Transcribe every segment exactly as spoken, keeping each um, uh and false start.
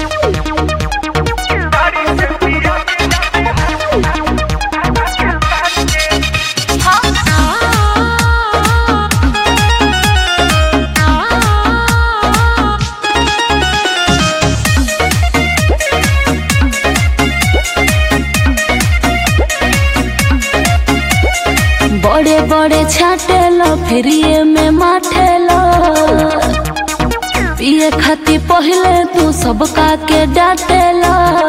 बड़े बड़े छाटेलो फिर ये में माठेलो पिए खाती पहले तू सबका के डांटेलो।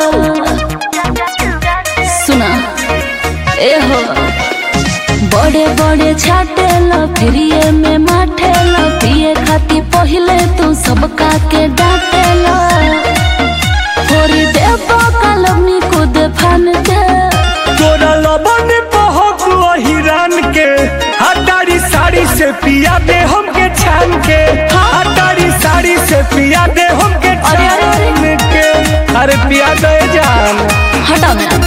सुना ए हो बड़े बड़े छाटेलो फिर ये में माठेलो पिए खाती पहले तू सबका के डांटेलो। थोड़ी देबो कलमी कूद फान के तोरा लबन बहक हिरान के हटारी साड़ी से पिया दे हमके छान के हटारी साड़ी से पिया दे हमके छान के। अरे पिया दे जान हटाओ ना।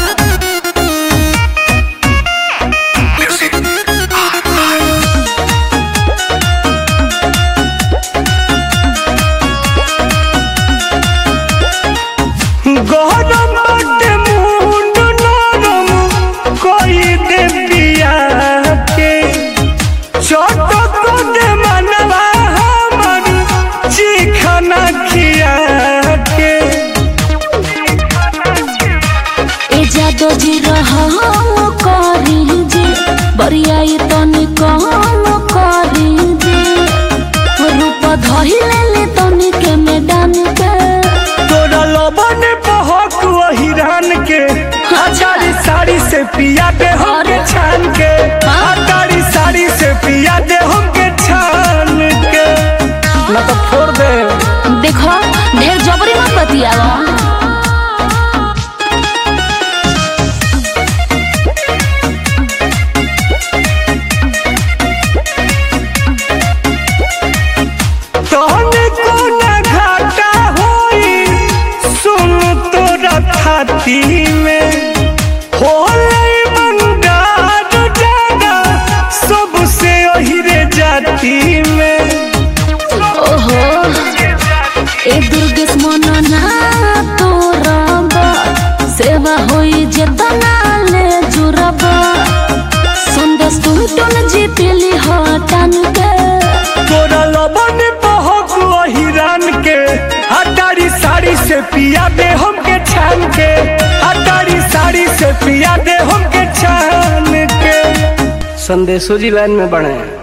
गहरम बाटे मुंड नरम कोई दे पिया के चटक दे मनवा हमर चिखना खिया के। ए जादो जी रहम करी जी बरियाई तनी कहम करी जी रूप धइले ले तनी के मैदान के तोरा लबन बहक हिरान के हटारी साड़ी से पिया दे हमके छान के हटारी साड़ी से पिया दे हमके छान के। ना तो फोड़ दे। देखो ढेर जबरी मत बतियावा। तोहने कोना घाटा होई सुन तोरा छाती में होले मंदार जाना सबसे ओहिरे जाती में। ओहो ए दुर्गेश मनना तोरबा सेवा होई जेतना ले जुरबा संदेश तुम टन जीतली हटान के तोरा लबन बहक हिरान के हटारी साड़ी से पिया दे हमके छान के हटारी साड़ी से पिया दे हमके छान के। संदेशो जी लाइन में बढ़े।